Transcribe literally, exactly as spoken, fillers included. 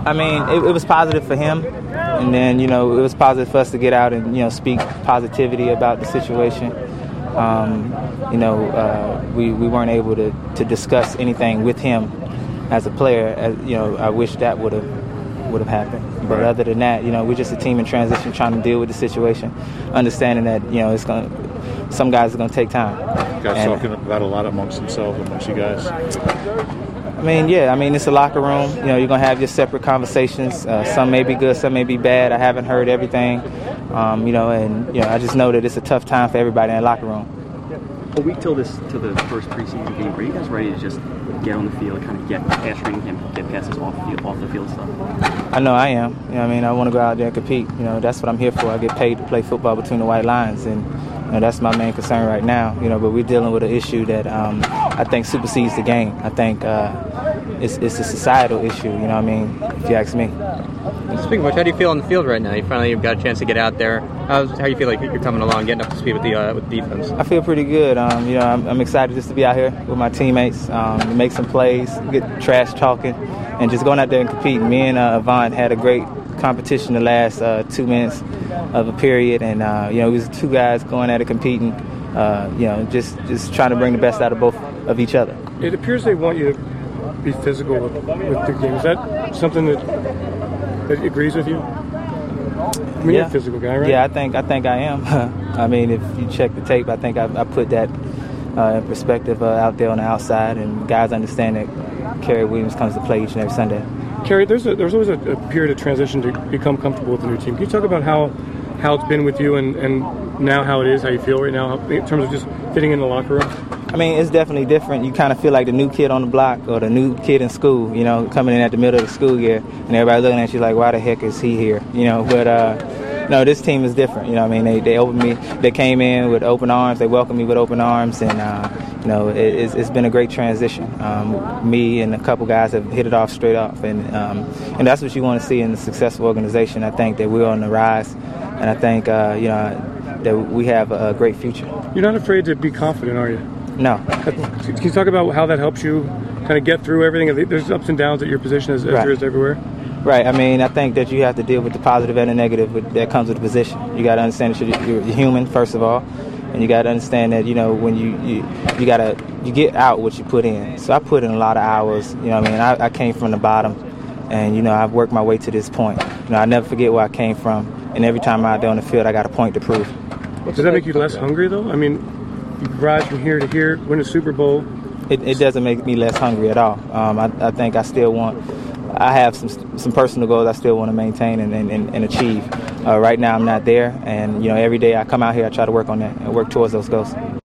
I mean, it, it was positive for him, and then, you know, it was positive for us to get out and, you know, speak positivity about the situation. Um, you know, uh, we, we weren't able to, to discuss anything with him as a player. As, you know, I wish that would have would have happened. But right. Other than that, you know, we're just a team in transition trying to deal with the situation, understanding that, you know, it's going to, some guys are going to take time. Guys and, talking about a lot amongst themselves, amongst you guys. I mean, yeah, I mean, it's a locker room. You know, you're going to have your separate conversations. Uh, some may be good, some may be bad. I haven't heard everything, um, you know, and, you know, I just know that it's a tough time for everybody in the locker room. A week till this, till the first preseason game, are you guys ready to just get on the field, kind of get past training camp, get past this off the field, off the field stuff? I know I am. You know, I mean, I want to go out there and compete. You know, that's what I'm here for. I get paid to play football between the white lines, and you know, that's my main concern right now. You know, but we're dealing with an issue that um, I think supersedes the game. I think uh, it's it's a societal issue. You know what I mean? If you ask me. Speaking of which, how do you feel on the field right now? You finally got a chance to get out there. How's, how do you feel like you're coming along, getting up to speed with the uh, with the defense? I feel pretty good. Um, you know, I'm, I'm excited just to be out here with my teammates, um, to make some plays, get trash talking, and just going out there and competing. Me and uh, Avant had a great competition the last uh, two minutes of a period, and uh, you know, it was two guys going at it competing. Uh, you know, just just trying to bring the best out of both of each other. It appears they want you to be physical with, with the game. Is that something that that agrees with you? I mean, yeah. You're a physical guy, right? Yeah, I think I think I am. I mean, if you check the tape, I think I, I put that uh, in perspective uh, out there on the outside, and guys understand that Kerry Williams comes to play each and every Sunday. Kerry, there's a, there's always a, a period of transition to become comfortable with the new team. Can you talk about how how it's been with you, and, and now how it is, how you feel right now, in terms of just fitting in the locker room? I mean, it's definitely different. You kind of feel like the new kid on the block or the new kid in school, you know, coming in at the middle of the school year, and everybody looking at you like, why the heck is he here? You know, but uh, no, this team is different. You know, I mean, they they opened me, they came in with open arms, they welcomed me with open arms, and uh, you know, it, it's, it's been a great transition. Um, me and a couple guys have hit it off straight off, and um, and that's what you want to see in a successful organization. I think that we're on the rise, and I think uh, you know that we have a, a great future. You're not afraid to be confident, are you? No. Can you talk about how that helps you kind of get through everything? There's ups and downs at your position as, as right. there is everywhere. Right. I mean, I think that you have to deal with the positive and the negative with, that comes with the position. You got to understand that you're, you're human, first of all, and you got to understand that, you know, when you you, you got to you get out what you put in. So I put in a lot of hours. You know what I mean? I, I came from the bottom, and, you know, I've worked my way to this point. You know, I never forget where I came from, and every time I'm out there on the field, I got a point to prove. Does that make you less hungry, though? I mean, you rise from here to here, win a Super Bowl. It, it doesn't make me less hungry at all. Um, I, I think I still want, I have some some personal goals I still want to maintain and, and, and achieve. Uh, right now I'm not there, and you know, every day I come out here I try to work on that and work towards those goals.